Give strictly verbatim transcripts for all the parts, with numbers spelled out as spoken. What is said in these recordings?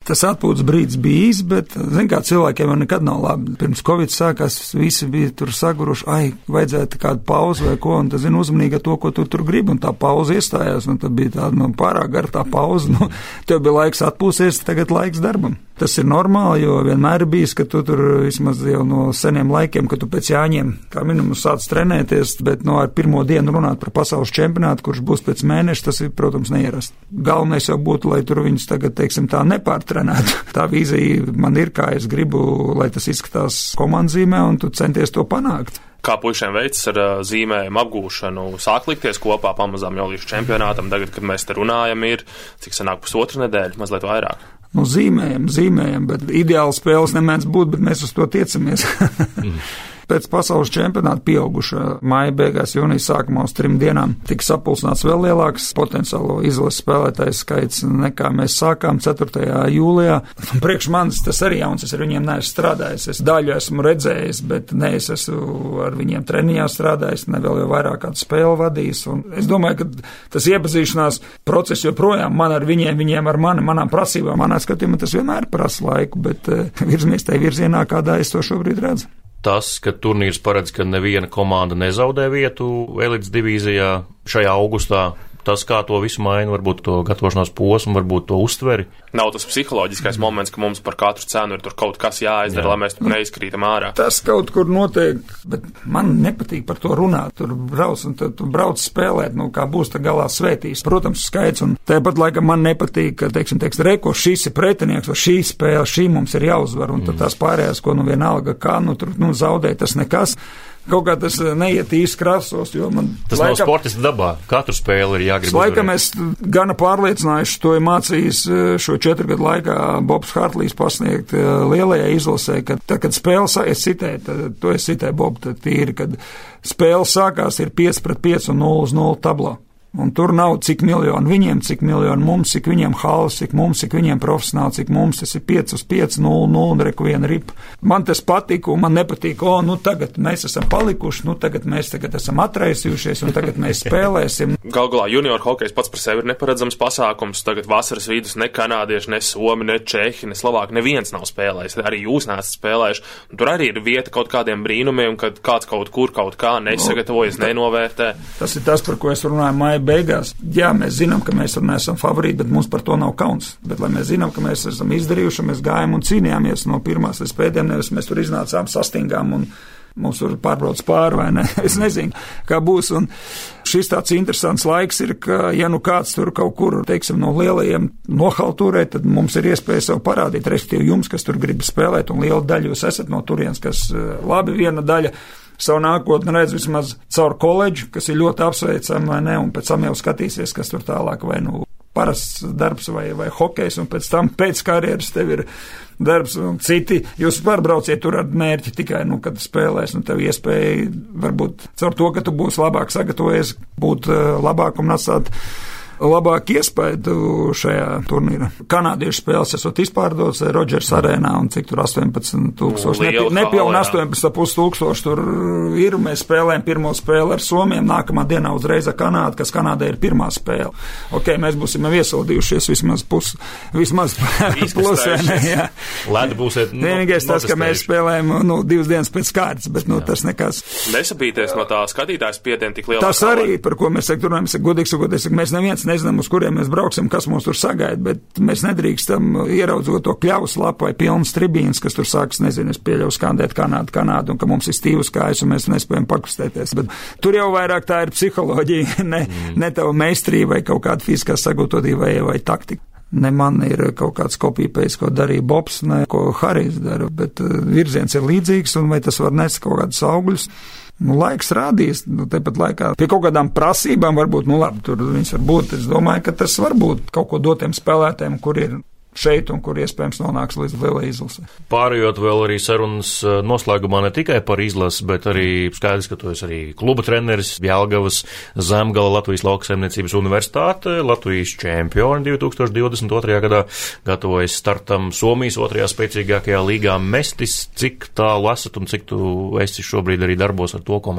Tas atpūtas brīdis bijis, bet, zin kā, cilvēkiem jau nekad nav labi. Pirms Covid sākās, visi bija tur saguruši, ai, vajadzētu kādu pauzi vai ko, un tas, zin, uzmanīgi ar to, ko tu tur gribi, un tā pauze iestājās, un tad bija tāda, nu, pārāk gara tā pauze, nu, tev bija laiks atpūsties, tagad laiks darbam. Tas ir normāli, jo vienmēr ir bijis, ka tu tur vismaz jau no seniem laikiem, ka tu pēc jāņiem, kā minimum, sāc trenēties, bet no ar pirmo dienu runāt par pasaules čempionātu, kurš būs pēc mēneša, tas ir, protams, neierast. Galvenais jau būtu, lai tur viņus tagad, teiksim, tā nepārtrenētu. Tā vīzija man ir, kā es gribu, lai tas izskatās komandzīmē, un tu centies to panākt. Kā puišiem veids ar zīmējumu apgūšanu? Sāk likties kopā pamazām jau līdz čempionātam, tagad, kad mēs te runājam, ir, cik sanāk pusotra nedēļa, mazliet vairāk. Nu, zīmējam, zīmējam, bet ideāli spēles nemēdz būt, bet mēs uz to tiecamies. mm. Pēc pasaules čempionāta pieaugušā maija beigās, jūnijas sākumā uz trim dienām tika sapulcināts vēl lielāks potenciālo izlases spēlētāju skaits nekā mēs sākām ceturtajā jūlijā. Priekš manis tas arī jauns, es ar viņiem neesmu strādājis. Es daļu esmu redzējis, bet ne es esmu ar viņiem treniņā strādājis, ne vēl jau vairāk kādu spēli vadījis. Un es domāju, ka tas iepazīšanās process joprojām man ar viņiem, viņiem ar mani, manām prasībām, manā skatījumā tas vienmēr prasa laiku, bet virzamies tajā virzienā, kādā es to šobrīd redzu. Tas, ka turnīrs paredz, ka neviena komanda nezaudē vietu elites divīzijā šajā augustā, tas, kā to visu maina, varbūt to gatavošanās posmu, varbūt to uztveri. Nav tas psiholoģiskais mm. moments, ka mums par katru cenu ir tur kaut kas jāizdara, Jā. lai mēs tur neizkrītam ārā. Tas kaut kur notiek, bet man nepatīk par to runāt. Tur brauc un tad tu brauc spēlēt, nu kā būs tā galā svētīs. Protams, skaits, un tāpat laikam man nepatīk, ka, teiksim, teiks, reko, šis ir pretinieks, vai šī spēle, šī mums ir jāuzvar, un tad tās pārējās, ko nu vienalga kā, nu tur, nu zaudē tas nekas. Kaut kā tas neiet īsti krasos, jo man... Tas laikam, nav sportists dabā. Katru spēli ir jāgrib uzvarēt. Laikam es gana pārliecinājuši, to ir mācījis šo četru gadu laikā Bobs Hartlīs pasniegt lielajai izlasē, ka tad, kad spēle sākās citēt, tad to es citēju Bobu, tad tīri, kad spēle sākās ir pieci pret pieci un nulle uz nulle tablā. Un tur nav cik miljonu viņiem, cik miljonu mums, cik viņiem halas, cik mums, cik viņiem profesionāli, cik mums, tas ir pieci uz pieci, nulle nulle un reku viena ripa. Man tas patika un man nepatīk, o, nu tagad mēs esam palikuši, nu tagad mēs tagad esam atraisījušies un tagad mēs spēlēsim. Gal galā junior hokejs pats par sevi ir neparedzams pasākums, tagad vasaras vidus ne kanādieši, ne somi, ne čehi, ne slovāki, neviens nav spēlējis, arī jūs neesat spēlējuši. Un tur arī ir vieta kaut kādiem brīnumiem, kad kāds kaut kur kaut kā nesagatavojas, nenovērtē. Tas ir tas, par ko es runāju beigās. Jā, mēs zinām, ka mēs neesam favorīti, bet mums par to nav kauns. Bet, lai mēs zinām, ka mēs esam izdarījuši, mēs gājām un cīnījāmies no pirmās līdz pēdējiem, nevis mēs tur iznācām, sastingām un mums tur pārbrauc pāri vai ne. Es nezinu, kā būs. Un šis tāds interesants laiks ir, ka, ja nu kāds tur kaut kur, teiksim, no lielajiem nohaltūrē, tad mums ir iespēja sev parādīt, respektīvi jums, kas tur grib spēlēt, un liela daļa jūs esat no turienes, kas labi viena daļa savu nākotni redz vismaz caur koledžu, kas ir ļoti apsveicami, vai ne, un pēc tam jau skatīsies, kas tur tālāk, vai nu parasts darbs vai, vai hokejs, un pēc tam pēc karjeras tev ir darbs, un citi, jūs pārbrauciet tur ar mērķi tikai, nu, kad spēlēs, un tev iespēja varbūt caur to, ka tu būsi labāk sagatavojies, būt labāk un atstāt labāk iespēju šajā turnīrā. Kanādiešu spēles esot izpārdots Rodžers arēnā un cik tur astoņpadsmit tūkstoši, nepilni astoņpadsmit pusi tūkstoši tur ir. Mēs spēlējam pirmo spēli ar Somiem, nākamā dienā uzreiz ar Kanādu, kas Kanādai ir pirmā spēle. Ok, mēs būsim iesildījušies vismaz pus, vismaz plusē, ne, jā. Lēda būsiet, nu, vienīgais tas, ka mēs spēlējam, nu, divas dienas pēc kārtas, bet, nu, jā. Tas nekas. Nesabīties no tā skatītājs spiediena tik lielā. Tas arī, par ko mēs saka, runājam, saka, godīgi sakot, mēs neviens nezinām, uz kuriem mēs brauksim, kas mūs tur sagaida, bet mēs nedrīkstam ieraudzot to kļavas lapu vai pilnas tribīnas, kas tur sāks, nezinu, es pieļauju skandēt Kanādu, Kanādu, un ka mums ir stīvas kājas, un mēs nespējam pakustēties. Bet tur jau vairāk tā ir psiholoģija, ne, mm. ne tava meistrība vai kaut kāda fiziskā sagatavotība vai, vai taktika. Ne man ir kaut kāds kopīpējs, ko darīja Bobs, ne ko Harijs dara, bet virziens ir līdzīgs, un vai tas var nest kaut kādus augļus. Nu, laiks rādīs, nu, tepat laikā pie kaut kādām prasībām varbūt, nu labi, tur viņas var būt. Es domāju, ka tas var būt kaut ko dotiem spēlētēm, kur ir šeit un kur iespējams nonāks līdz lielai izlasē. Pārējot vēl arī sarunas noslēgumā ne tikai par izlasi, bet arī skaidrs, ka tu esi arī kluba treneris, Jelgavas Zemgala Latvijas Lauksaimniecības universitāte, Latvijas čempioni divi tūkstoši divdesmit otrajā gadā, gatavojas startam Somijas otrajā spēcīgākajā līgā Mestis. Cik tālu esat un cik tu esi šobrīd arī darbos ar to komandu?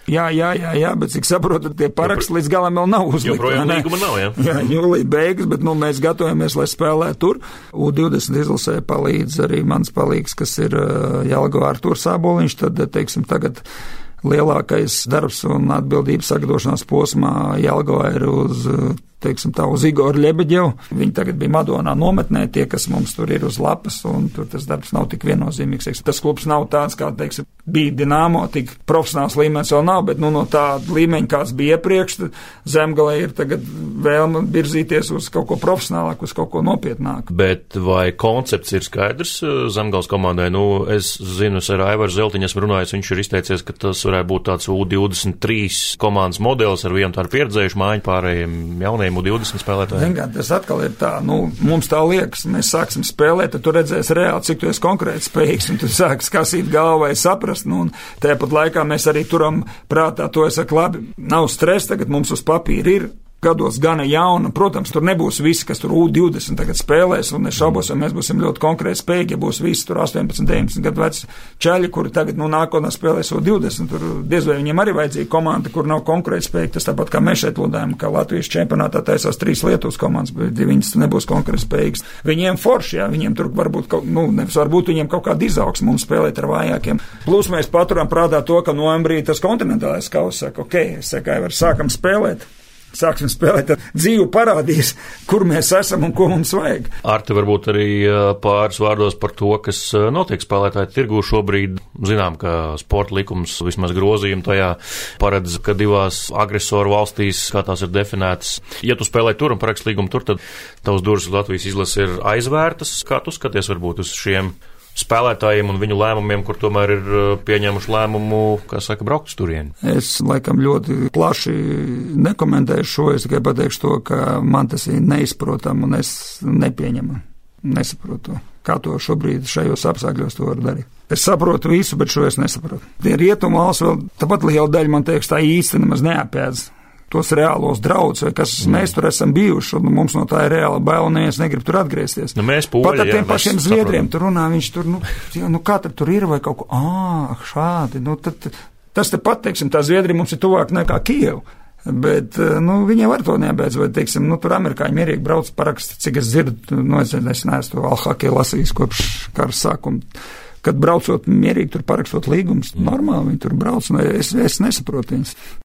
Jā, jā, jā, jā, bet cik saprotu, tie paraksti līdz galam vēl nav uzlikti. Joprojām līguma nav, jā? Jā, jūlija beigas, bet nu, mēs gatavojamies, lai spēlētu tur. U divdesmit izlasē palīdz arī mans palīgs, kas ir Jelgavā Artūrs Āboliņš, tad, teiksim, tagad lielākais darbs un atbildības sagatavošanās posmā Jelgavā ir uz, teiksim tā, uz Igoru Ļebeģevu. Viņi tagad bija Madonā nometnē, tie, kas mums tur ir uz lapas, un tur tas darbs nav tik viennozīmīgs. Tas klubs nav tāds, kā, teiksim, bija Dinamo, tik profesionāls līmenis vēl nav, bet nu, no tāda līmeņa, kāds bija iepriekš, Zemgalē ir tagad vēlme virzīties uz kaut ko profesionālāku, uz kaut ko nopietnāku. Bet vai koncepts ir skaidrs Zemgales komandai? Nu, es zinu, es ar Aivaru Zeltiņu esmu runājis, viņš ir izteicies, ka tas varētu būt tāds U divdesmit trīs komandas modelis ar vienu tādu pieredzējušu mājiņu pārējiem jauniem U divdesmit spēlētājiem. Zin, tas atkal ir tā, nu, mums tā liekas, mēs sāksim spēlēt, tad tu redzēsi reāli, cik tu esi konkrēti spējīgs, un tu sāks kasīt galvu vai saprast, nu, un tāpat laikā mēs arī turam prātā, to es saku, labi, nav stresa, tagad mums uz papīra ir gados gana jauna. Protams, tur nebūs visi, kas tur U divdesmit tagad spēlēs, un es šaubos, vai mēs būsim ļoti konkrēti spējīgi, ja būs visi tur astoņpadsmit, deviņpadsmit gadu veci čaļi, kuri tagad, nu, nākotnē spēlēs U divdesmit. Tur diez vai viņiem arī vajadzīga komanda, kur nav konkurēt spējīgi. Tas tāpat kā mēs šeit lūdājam, ka Latvijas čempionātā taisās trīs Lietuvas komandas, bet viņas nebūs konkurēt spējīgas. Viņiem forši, jā, viņiem tur varbūt, kaut, nu, nevis varbūt viņiem kaut kāda izaugsme mums spēlēt ar vājākiem. Plus mēs paturam prātā to, ka novembrī tas kontinentālais kausa saka, ok, es saku, var sākam spēlēt. Sāksim spēlēt, tad dzīve parādīs, kur mēs esam un ko mums vajag. Arti, varbūt arī pāris vārdos par to, kas notiek spēlētāju tirgū šobrīd. Zinām, ka sporta likums vismaz grozījumi tajā paredz, ka divās agresoru valstīs, kā tās ir definētas, ja tu spēlē tur un parakst līgumu tur, tad tavs durvis Latvijas izlase ir aizvērtas. Kā tu skaties varbūt uz šiem spēlētājiem un viņu lēmumiem, kur tomēr ir pieņēmuši lēmumu, kā saka, braukt uz turieni? Es laikam ļoti plaši nekomentēšu šo, es tikai pateikšu to, ka man tas ir neizprotam un es nepieņemu, nesaprotu, kā to šobrīd šajos apstākļos to var darīt. Es saprotu visu, bet šo es nesaprotu. Tie rietumu valsts vēl tāpat liela daļa, man teiks, tā īsti nemaz neapēdz tos reālos draudus, vai kas mm. mēs tur esam bijuši, un mums no tā ir reāla baila, un neviens negrib tur atgriezties. Nu, mēs pūļi, pat ar tiem jā, pašiem zviedriem tur runā, viņš tur, nu, jā, nu kā tad tur ir, vai kaut ko, ā, šādi, nu, tad, tas te pat, teiksim, tā Zviedrija mums ir tuvāk nekā Kijeva. Bet, nu, viņiem var to nebeidz, vai, teiksim, nu, tur amerikāņi mierīgi brauc parakst, cik es dzirdu, nu, es, es neesmu to alhakē lasījis kopš kara sākuma. Kad braucot mierīgi tur parakstot līgumus, normāli viņi tur brauc, un es, es nesaprotu viņus.